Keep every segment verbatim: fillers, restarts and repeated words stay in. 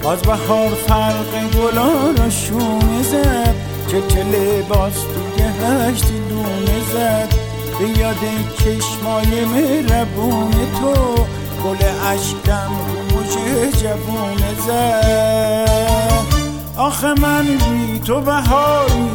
باز بهار فرق گلا را شونه زد، چه چه لباس توی هشت دونه زد. به یاد چشمای مهربون تو گل اشکم رو مژه جوونه زد. آخه من بی تو بهاری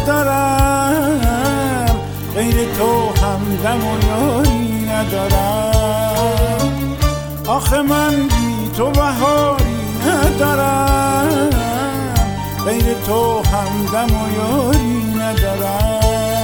ندارم، غیر تو همدم و یاری ندارم. آخه من بی تو بهاری ندارم، غیر تو همدم و یاری ندارم.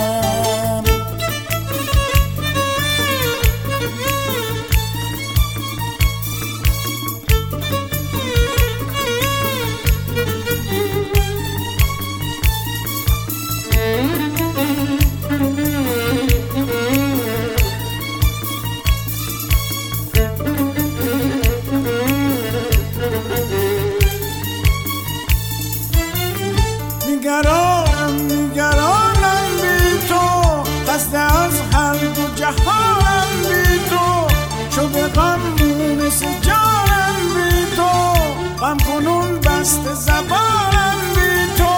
نگرانم نگرانم بی تو، خسته از هر دو جهانم بی تو. شده غم مونس جانم بی تو، غم کنون بست زبانم بی تو.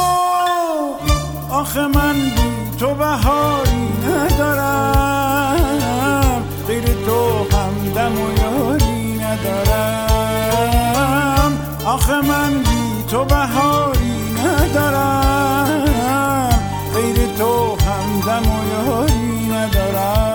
آخه من بی تو بهاری ندارم، غیر تو همدم و یاری ندارم. آخه من بی تو بهاری ندارم، غیر تو همدم و یاری ندارم.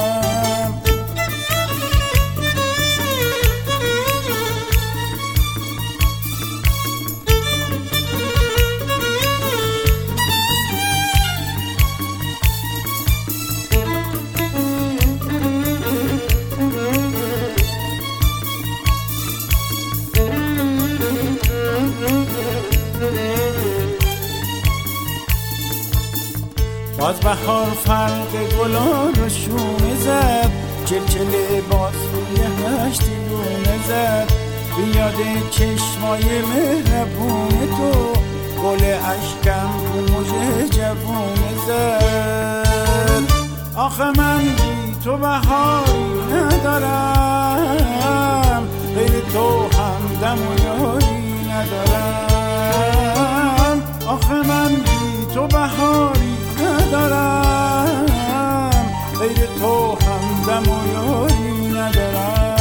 باز بهار فرق گلا رو شونه زد، چل چل لباس روی هشت دونه زد. بیاد چشمای مهربون تو گل اشکم رو مژه جوونه زد. آخه من بی تو بهاری ندارم، غیر تو همدم و یاری ندارم. آخه من بی تو بهاری ندارم، غیر تو همدم و یاری ندارم.